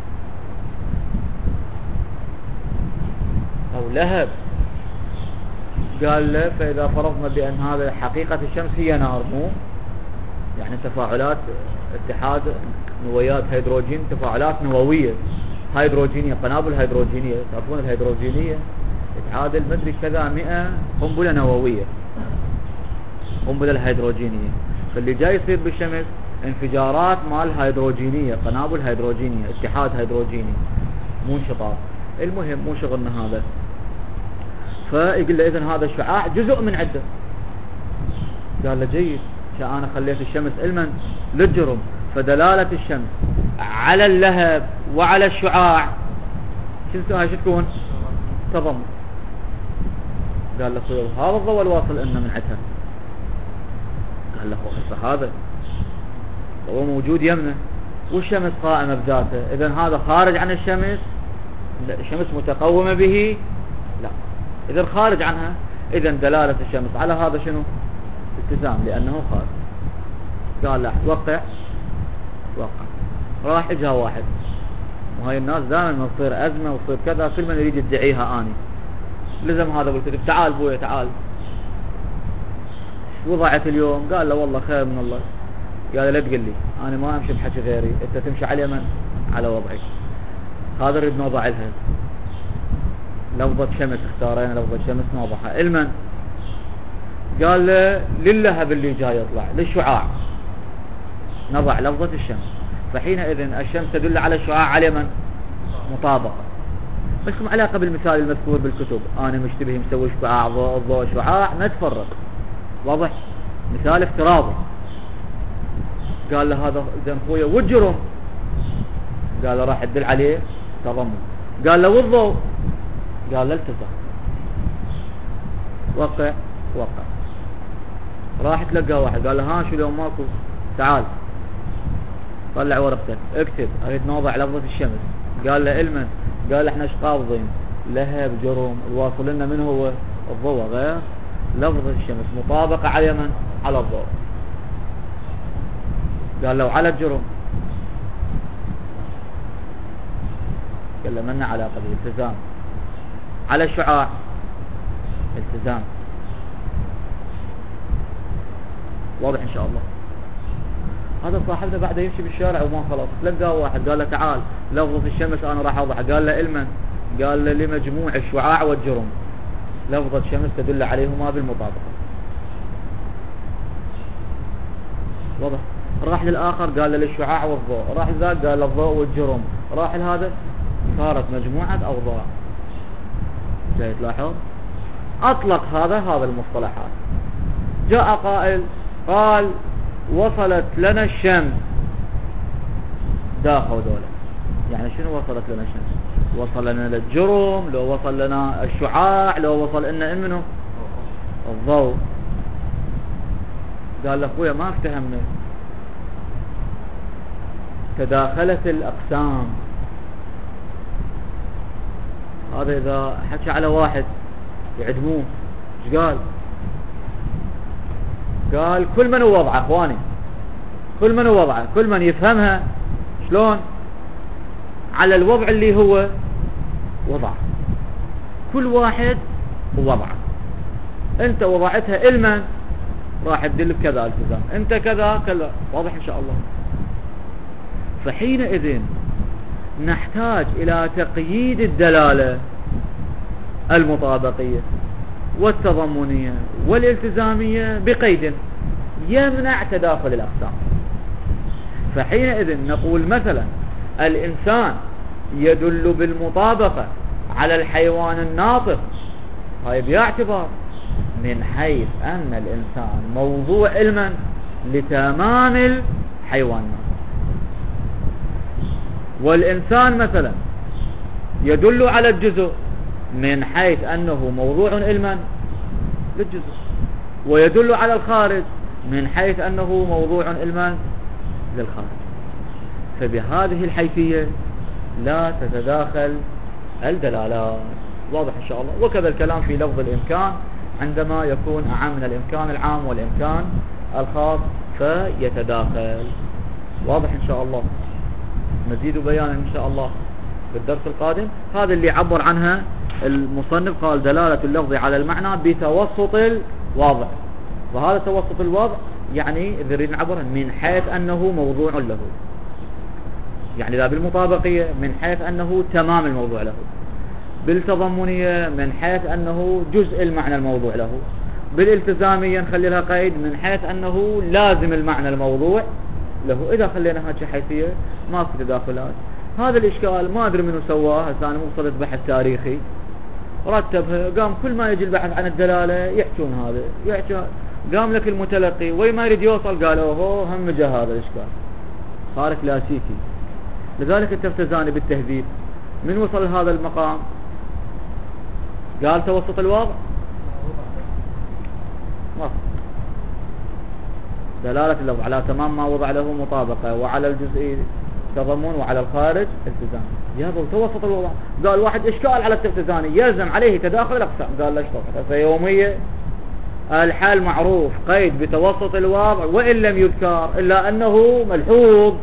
أو لهب. قال له فإذا فرضنا بأن هذا حقيقة الشمس هي نار، مو يعني تفاعلات اتحاد نويات هيدروجين، تفاعلات نووية هيدروجينية، قنابل هيدروجينية، تعرفون الهيدروجينية تعادل مدري كذا مئة قنبلة نووية، قنبلة الهيدروجينية. فاللي جاي يصير بالشمس انفجارات مال هيدروجينية، قنابل هيدروجينية، اتحاد هيدروجيني، مو انشطار. المهم مو شغلنا هذا. فيقول له إذن هذا الشعاع جزء من عدة. قال له جيد، أنا خليت الشمس علما للجرم، فدلالة الشمس على اللهب وعلى الشعاع شو هاي شو تكون؟ تضمن. قال له هذا الضوء الواصل لنا من عدها. قال له هو هذا ضوء موجود يمنا والشمس قائمة بذاته، إذن هذا خارج عن الشمس؟ لا، الشمس متقومة به؟ لا، إذن خارج عنها. إذن دلالة الشمس على هذا شنو؟ التزام، لأنه خارج. قال لا وقع وقع. راح اجها واحد، وهاي الناس دائما ما تصير أزمة وتصير كذا كل من يريد يدعيها آني. لزم هذا بالكتب، تعال بويا تعال، وضعت اليوم؟ قال له والله خير من الله. قال لا تقل لي، أنا ما أمشي بحكي غيري، أنت تمشي على من؟ على وضعك. هذا نريد نوضع لها لفظة شمس، اختارينا لفظة شمس نوضعها علما. قال له للهب اللي جاي يطلع، للشعاع نضع لفظة الشمس. فحينئذ الشمس تدل على الشعاع على من؟ مطابقة. بس ما علاقة بالمثال المذكور بالكتب، أنا مشتبه مسوي شعاع ضوء ضوء شعاع، ما تفرق، واضح؟ مثال افتراضي. قال له هذا زين خويا والجرم؟ قال له راح تدل عليه تضمن. قال له والضوء؟ قال له التزم. وقع وقع. راح تلقى واحد قال له ها شو اليوم ماكو؟ تعال طلع ورقتك اكتب اريد نوضع لفظة الشمس. قال له علما؟ قال احنا ايش قابضين؟ لهب جرم، الواصل لنا من هو؟ الضوء، غير لفظة الشمس مطابقة على من؟ على الضوء. قال له على الجرم؟ قال له من علاقة به؟ التزام. على الشعاع؟ التزام. واضح ان شاء الله. هذا صاحبنا بعد يمشي بالشارع وما خلاص تلقى واحد قال له تعال لفظة الشمس انا راح اوضح. قال له علما؟ قال له لمجموع الشعاع والجرم، لفظة الشمس تدل عليهما بالمطابقة. واضح. راح للآخر قال له للشعاع والضوء، راح ذاك قال له الضوء والجرم، راح لهذا، صارت مجموعة أوضاع. جاي تلاحظ؟ أطلق هذا هذا المصطلحات. جاء قائل قال وصلت لنا الشمس، داخل دولة، يعني شنو وصلت لنا الشمس؟ وصل لنا الجرم، لو وصل لنا الشعاع، لو وصل لنا منه الضوء. قال له اخويا ما افتهمنا، تداخلت الأقسام. هذا إذا حكى على واحد يعدموه. ايش قال؟ قال كل من وضعه اخواني، كل من وضعه، كل من يفهمها شلون على الوضع اللي هو وضعه، كل واحد ووضعه. انت وضعتها علما راح تدل بكذا التزام، انت كذا كذا. واضح ان شاء الله. فحينئذ نحتاج الى تقييد الدلالة المطابقية والتضمنية والالتزامية بقيد يمنع تداخل الأقسام. فحينئذ نقول مثلا الإنسان يدل بالمطابقة على الحيوان الناطق، هاي باعتبار من حيث أن الإنسان موضوع علما لتمام الحيوان الناطق. والإنسان مثلا يدل على الجزء من حيث أنه موضوع علما للجزء، ويدل على الخارج من حيث أنه موضوع علما للخارج. فبهذه الحيثية لا تتداخل الدلالات. واضح إن شاء الله. وكذا الكلام في لفظ الإمكان عندما يكون أعم من الإمكان العام والإمكان الخاص فيتداخل. واضح إن شاء الله. مزيد بيانا إن شاء الله في الدرس القادم. هذا اللي عبر عنها المصنف، قال دلالة اللفظ على المعنى بتوسط الواضع. وهذا توسط الواضع يعني إذا نريد نعبر من حيث أنه موضوع له، يعني لا بالمطابقية من حيث أنه تمام الموضوع له، بالتضمنية من حيث أنه جزء المعنى الموضوع له، بالالتزامية نخلي لها قيد من حيث أنه لازم المعنى الموضوع له. إذا خلينا هذه حيثية ما في تداخلات. هذا الإشكال ما أدري منه سواه. هسه أنا مو صدد بحث تاريخي رتبها، قام كل ما يجي البحث عن الدلالة يحكون هذا يحكون، قام لك المتلقي وي ما يريد يوصل قال اوه هم جاء هذا الإشكال، صار كلاسيكي. لذلك التفتزاني بالتهذيب من وصل لهذا المقام قال توسط الواضع ما دلالة اللفظ على تمام ما وضع له مطابقة، وعلى الجزئي تضمن، وعلى الخارج التزام. يابا توسط الوضع. قال واحد إشكال على التفتزاني يلزم عليه تداخل الأقسام. قال ليش طبعا فيومية الحال معروف قيد بتوسط الواضع وإن لم يذكر إلا أنه ملحوظ.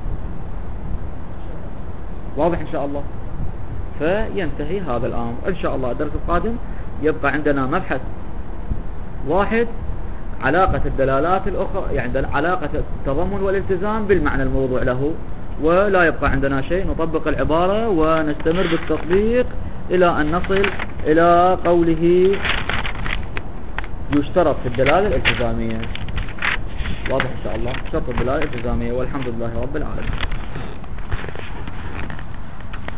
واضح إن شاء الله. فينتهي هذا الأمر إن شاء الله. الدرس القادم يبقى عندنا مبحث واحد، علاقة الدلالات الأخرى، يعني علاقة التضمن والالتزام بالمعنى الموضوع له، ولا يبقى عندنا شيء. نطبق العبارة ونستمر بالتطبيق إلى أن نصل إلى قوله يشترط في الدلالة الالتزامية. واضح إن شاء الله. شرط الدلالة الالتزامية. والحمد لله رب العالمين.